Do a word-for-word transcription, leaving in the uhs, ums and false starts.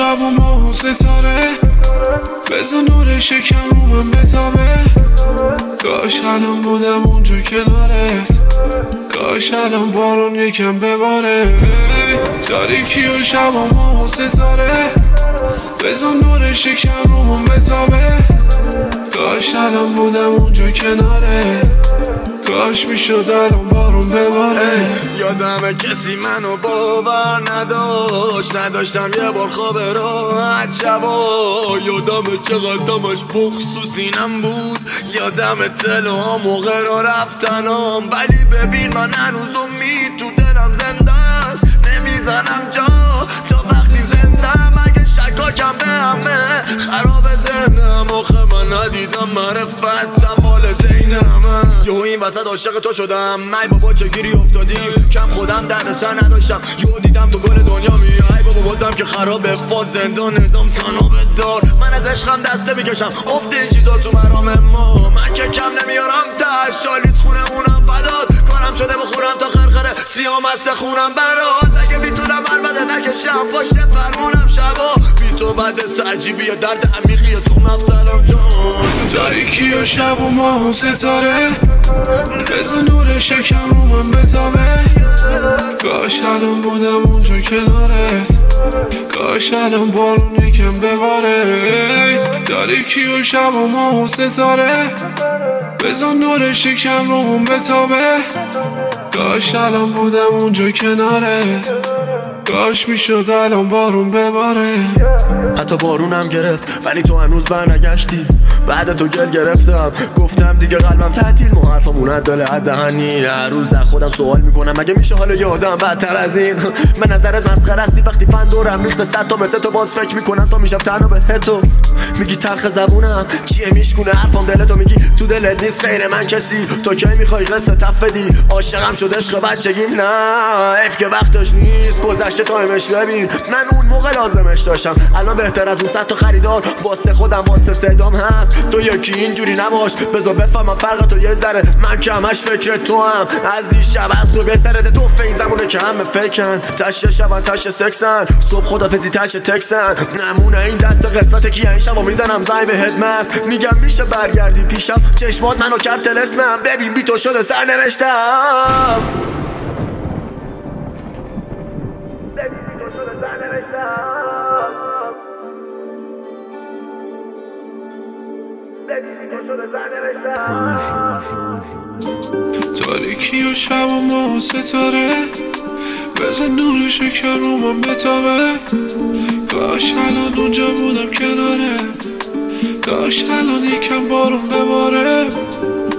شب و ماه و ستاره بزن نور شکم رو من بتابه. کاش الان بودم اونجا کنارت، کاش الان بارون یکم بباره. تاریکی و شب و ماه و ستاره بزن نور شکم رو من بتابه. کاش الان بودم اونجا کنارت، کاش میشد الان بارون بباره. یادمه کسی منو باور نداشت، نداشتم یه بار خواب راحت شبا. یادمه چقدر دمش بغض تو سینم بود، یادمه تلوها موقع را رفتنم. ولی ببین من هنوز امید تو دلم زنده است، نمیزنم جا تا وقتی زندم. اگه شکاکم به همه خراب ذهنم، آخه من ندیدم معرفت والدینم. یهو این وسط عاشق تو شدم، ای بابا چه گیری افتادیم. کم خودم در سر نداشتم، یهو دیدم تو گل دنیا می. ای بابا بازم که خرابه فاز زندان نظام تنها بزدار. من از عشقم دسته میکشم افته این چیزا تو مرام ما. من که کم نمیارم تش شالیز خونمونم فداد. کارم شده بخورم تا خرخره سیام است خونم برات. اگه میتونم البته نکشم پشت فرمونم شبا. بی تو بعد عجیبیه درد عمیقیه تو مغزم جان. تاریکی و شب و ماه و ستاره بزن نور شکم رو من بتابه. کاش الان بودم اونجا کنارت، کاش الان بارون یکم بباره. تاریکی و شب و ماه و ستاره بزن نور شکم رو من بتابه. کاش الان بودم اونجا کنارت، کاش میشد الان بارون بباره. حتی بارونم گرفت ولی تو هنوز برنگشتی. بعد تو گل گرفتم گفتم دیگه قلبم تعطیل، مو حرفمون دل حد دهنی. هر روز خودم سوال میکنم مگه میشه حالا یه آدم بدتر از این. من نظرت مسخره هستی وقتی فن دورم ریخته صد تا مثل تو. باز فکر میکنم تا میشم تنها به تو. میگی تلخ زبونم چیه میشکونه حرفم دلتو. میگی تو دلت نیست غیر من کسی. تو کی میخوای قصه تف بدی؟ عاشقم شد عشق بچگیم، نه اف که وقتش نیست گذشته تایمش. ببین من اون موقع لازمش داشتم، الان بهتر از اون صد تا خریدار واسه خودم واسه صدام هست. تو یکی اینجوری نباش بذار بفهمم فرق تو یه ذره. من که همش فکر تو هم از دیشب از تو بسرده. تو فین زمونه که همه فکرن تشه شبن تشه سکسن. صبح خدافزی تشه تکسن. نمونه این دست قسمت کیه این شب و میزنم زنگ به هدمس. میگم میشه برگردی پیشم چشمات منو کرد تلسمم. ببین بی تو شده سر نوشتم. تاریکی و شب و ماه و ستاره بزن نور شکم رو من بتابه. کاش الان اونجا بودم کناره، کاش الان یکم بارون بباره.